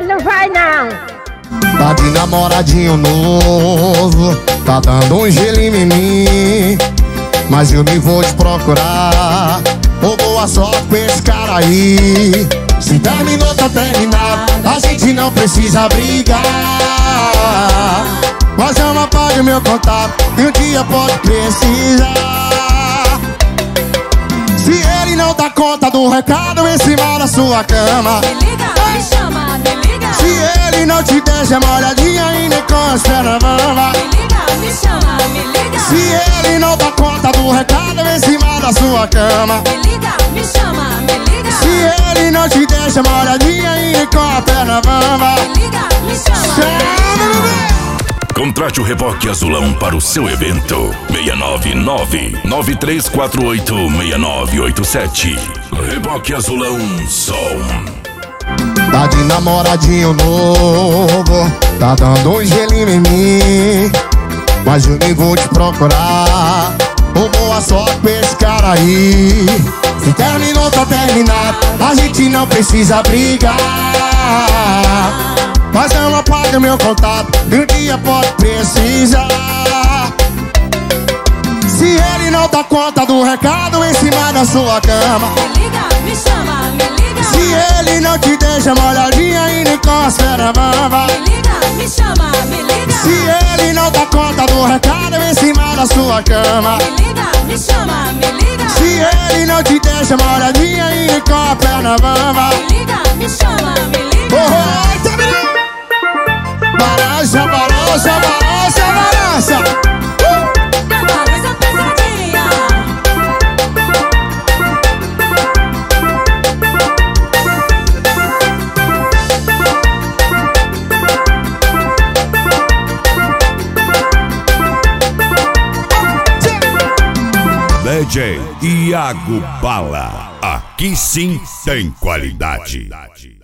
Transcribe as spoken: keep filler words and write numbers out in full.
Ele não vai não. Tá de namoradinho novo, tá dando um gelinho em mim, mas eu nem vou te procurar. Ô, boa sorte pra esse cara aí. Se terminou, tá terminado, a gente não precisa brigar. Mas não apague meu contato, que um dia pode precisar. Se ele não dá conta do recado em cima da sua cama, me liga, me chama, me liga. se ele não te deixa molhadinha e nem consta na mama, me liga, me chama, me liga. se ele não dá conta do recado em cima da sua cama, me liga, me chama, me liga. se ele não te deixa molhadinha e nem consta na mama, me liga, me chama, chama, bebê. Contrate o Reboque Azulão para o seu evento. seis nove nove, nove três quatro oito, seis nove oito sete. Reboque Azulão Som. Tá de namoradinho novo, tá dando um gelinho em mim, mas eu nem vou te procurar. Ô, boa sorte pra esse cara aí. Se terminou, tá terminado, a gente não precisa brigar. Mas não apaga meu contato, que um dia pode precisar. Se ele não dá conta do recado em cima da sua cama, me liga, me chama, me liga. se ele não te deixa molhadinha e nem costa na mama, me liga, me chama, me liga. se ele não dá conta do recado em cima da sua cama, me liga, me chama, me liga. se ele não te deixa molhadinha e nem costa na mama, me liga, me chama, me liga. oh, oh, tá me ligando. Balança, balança, balança, balança. Balança pesadinha. D J Iago Bala, aqui sim tem qualidade.